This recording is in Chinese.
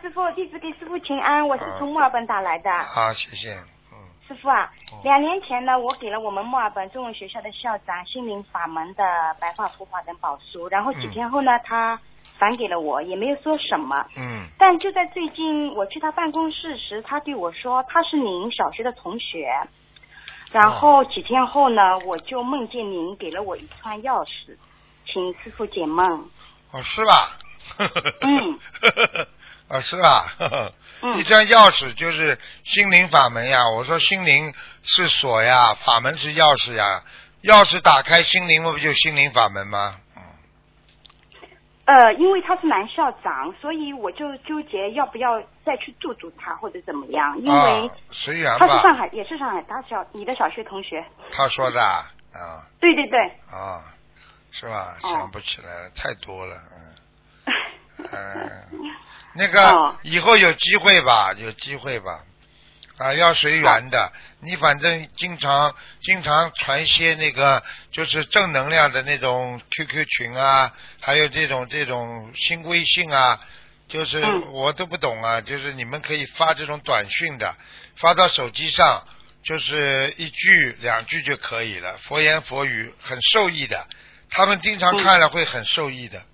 师傅，弟子给师傅请安，我是从墨尔本打来的。 好，谢谢。 师傅啊，2年前呢，我给了我们墨尔本中文学校的校长心灵法门的白话佛法等宝书，然后几天后呢，他返给了我，也没有说什么。但就在最近我去他办公室时，他对我说他是您小学的同学。然后几天后呢，我就梦见您给了我一串钥匙，请师傅解梦。 哦，是吧？是吧？一串钥匙就是心灵法门呀。我说心灵是锁呀，法门是钥匙呀。钥匙打开心灵，不就心灵法门吗？ 因为他是男校长，所以我就纠结要不要再去住他或者怎么样，因为随缘吧。 他是上海，也是上海你的小学同学。他说的啊。 对对对。 是吧？想不起来了，太多了。那个以后有机会吧，要随缘的。你反正经常传些那个就是正能量的那种 QQ 群啊，还有这种新微信啊，就是我都不懂啊，就是你们可以发这种短讯的，发到手机上，就是1句2句就可以了，佛言佛语很受益的，他们经常看了会很受益的。